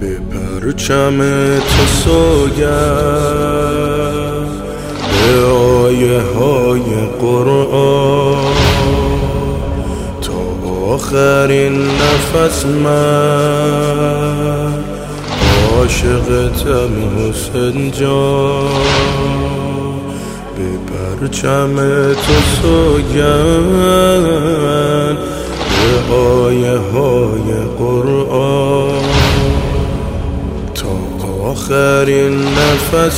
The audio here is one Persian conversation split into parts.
به پرچم تو سوگند، به آیه های قرآن، تا آخرین نفس من عاشقتم حسین جان. به پرچم تو سوگند، به آیه های قرآن، تا آخرین نفس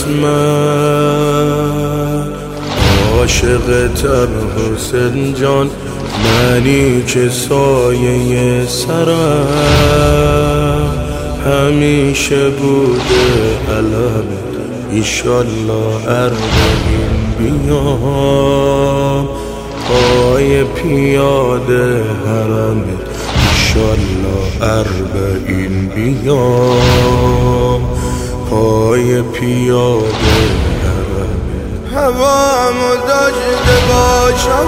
من عاشقتم حسین جان. منی که سایه سرم همیشه بوده علمت، ایشالله اربعین بیام پای پیاده حرمت، ایشالله اربعین بیام پای پیاده حرمت. هوامو داشته باشم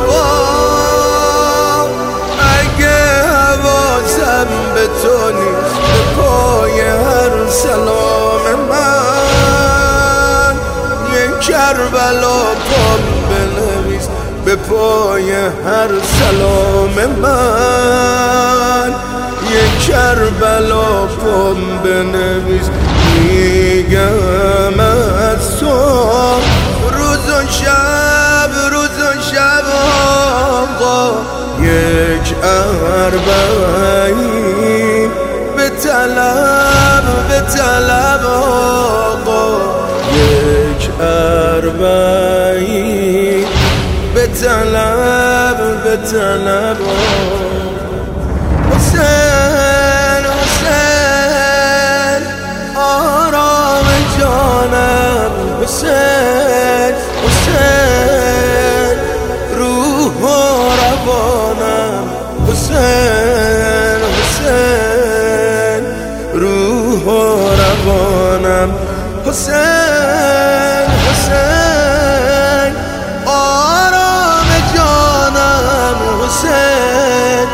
اگه حواسم به تو نیست، به پای هر سلام من یک کربلا پام بنویس، به پای هر سلام من یک کربلا پام بنویس. میگم از تو روز و شب، روز و شب آقا، یک اربعین به طلب، به طلب آقا، یک اربعین به طلب، به طلب حسین، حسین آرام جانم، حسین، حسین روح و روانم، حسین، حسین روح و روانم، حسین، حسین آرام جانم، حسین،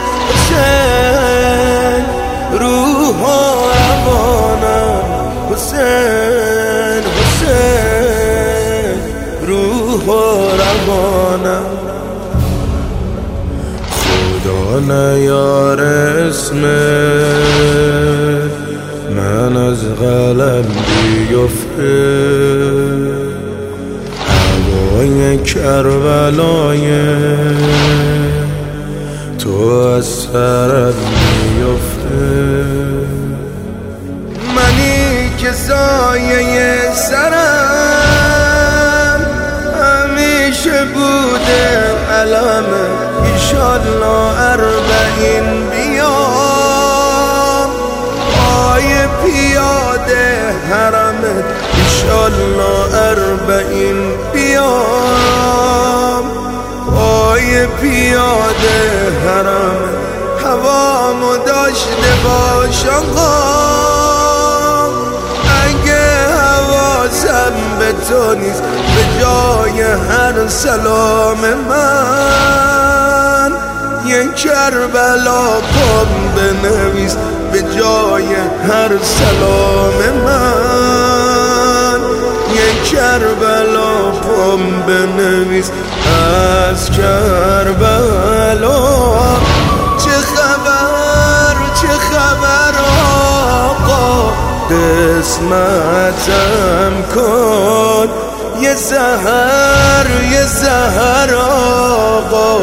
حسین روح و روانم، حسین، حسین روح و روانم. خدا نیار اسمت من از قلم بیفته، هوای کربلای تو از سرم میفته. منی که سایه سرم همیشه بوده علمت، ایشالله اربعین بیام پای پیاده حرمت، ایشالله اربعین بیام پای پیاده حرمت. هوامو داشته باشم اگه حواسم به تو نیست، به جای هر سلام من یک کربلا پام بنویس، به جای هر سلام من یک کربلا پام بنویس. از کربلا چه خبر، چه خبر آقا، قسمتم کن یه سحر، یه سحر آقا،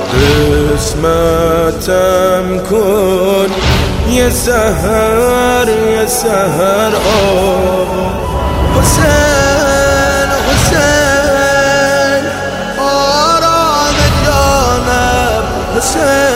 قسمتم کن یه سحر، یه سحر آقا. حسین، حسین آرام جانم، حسین.